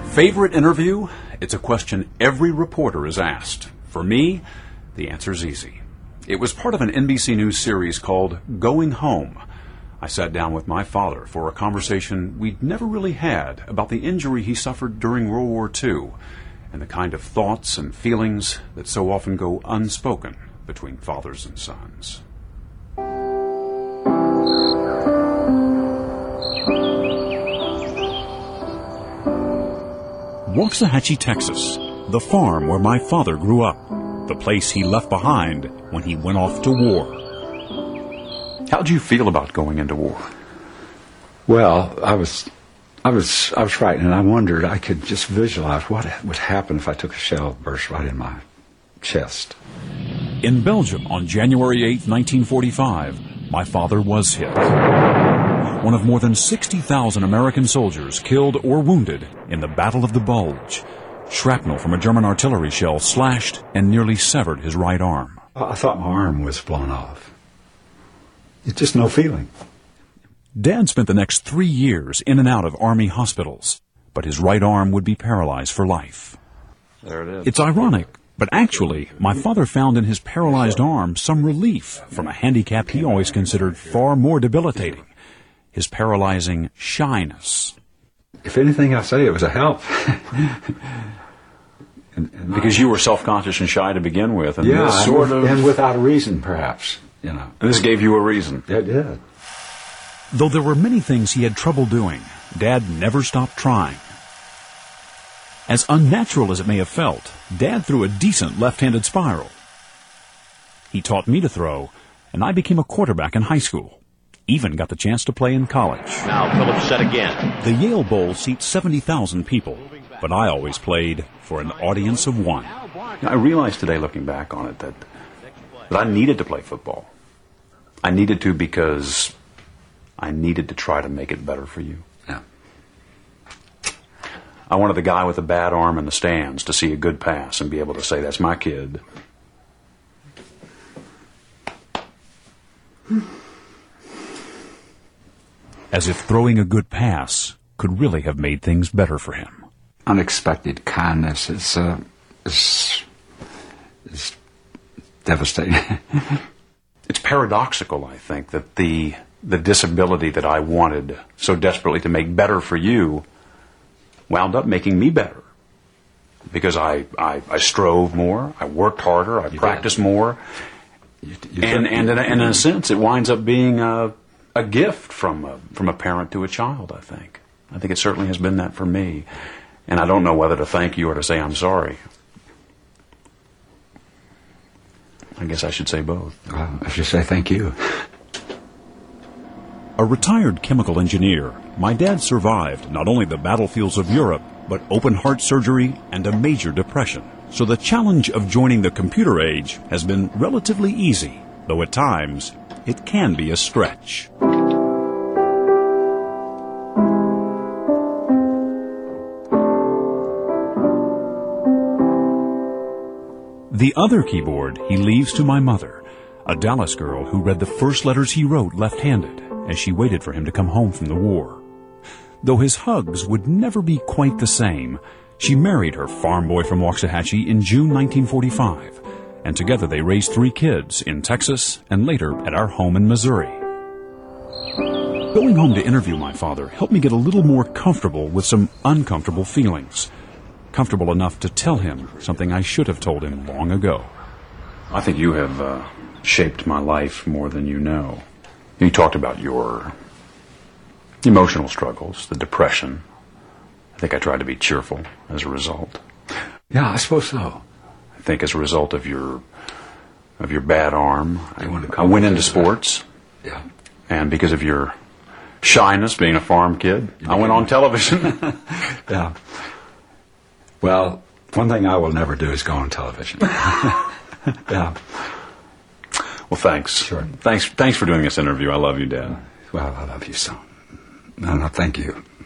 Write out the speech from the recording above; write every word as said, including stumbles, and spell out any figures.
Favorite interview? It's a question every reporter is asked. For me, the answer's easy. It was part of an N B C News series called Going Home. I sat down with my father for a conversation we'd never really had about the injury he suffered during World War Two and the kind of thoughts and feelings that so often go unspoken between fathers and sons. Waxahachie, Texas, the farm where my father grew up, the place he left behind when he went off to war. How did you feel about going into war? Well, I was, I was, I was frightened, and I wondered. I could just visualize what would happen if I took a shell burst right in my chest. In Belgium on January eighth, nineteen forty-five, my father was hit. One of more than sixty thousand American soldiers killed or wounded in the Battle of the Bulge. Shrapnel from a German artillery shell slashed and nearly severed his right arm. I thought my arm was blown off. It's just no feeling. Dad spent the next three years in and out of Army hospitals, but his right arm would be paralyzed for life. There it is. It's ironic, but actually, my father found in his paralyzed arm some relief from a handicap he always considered far more debilitating. His paralyzing shyness. If anything, I say it was a help. and, and because you were self-conscious and shy to begin with, and yeah, this sort and, of, and without a reason, perhaps. You know, and this gave you a reason. It did. Though there were many things he had trouble doing, Dad never stopped trying. As unnatural as it may have felt, Dad threw a decent left-handed spiral. He taught me to throw, and I became a quarterback in high school. Even got the chance to play in college. Now Phillips set again. The Yale Bowl seats seventy thousand people, but I always played for an audience of one. I realized today, looking back on it, that, that I needed to play football. I needed to because I needed to try to make it better for you. Yeah. I wanted the guy with a bad arm in the stands to see a good pass and be able to say, that's my kid. As if throwing a good pass could really have made things better for him. Unexpected kindness is, uh, is, is devastating. It's paradoxical, I think, that the the disability that I wanted so desperately to make better for you wound up making me better. Because I, I, I strove more, I worked harder, I you practiced did. more, you, you and, did. and, in a, and in a sense, it winds up being a, a gift from a, from a parent to a child, I think. I think it certainly has been that for me. And I don't know whether to thank you or to say I'm sorry. I guess I should say both. Well, I should say thank you. A retired chemical engineer, my dad survived not only the battlefields of Europe, but open heart surgery and a major depression. So the challenge of joining the computer age has been relatively easy, though at times it can be a stretch. The other keyboard he leaves to my mother, a Dallas girl who read the first letters he wrote left-handed as she waited for him to come home from the war. Though his hugs would never be quite the same, she married her farm boy from Waxahachie in June nineteen forty-five, and together they raised three kids in Texas and later at our home in Missouri. Going home to interview my father helped me get a little more comfortable with some uncomfortable feelings. Comfortable enough to tell him something I should have told him long ago. I think you have uh, shaped my life more than you know. You talked about your emotional struggles, the depression. I think I tried to be cheerful as a result. Yeah, I suppose so. I think as a result of your of your bad arm, I, to I went into sports. Yeah. And because of your shyness, being a farm kid, I went on television. Yeah. Well, one thing I will never do is go on television. Yeah. Well, thanks. Sure. Thanks. Thanks for doing this interview. I love you, Dad. Well, I love you so. No, no, thank you.